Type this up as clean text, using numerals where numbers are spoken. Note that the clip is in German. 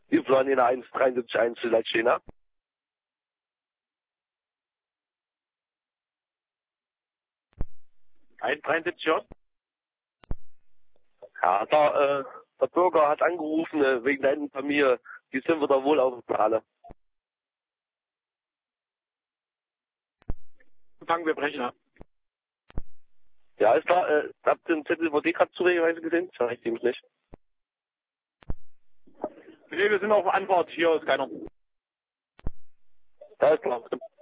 Die planen in der 1,73,1 vielleicht stehen, ne? Ja, der Bürger hat angerufen wegen deiner Familie. Die sind wir da wohl auf der Halle. Fangen wir brechen ab. Ja, ist klar. Habt ihr den ZVD gerade zufälligerweise gesehen? Das reicht nämlich nicht. Nee, wir sind auf Antwort. Hier ist keiner. Ja, ist klar.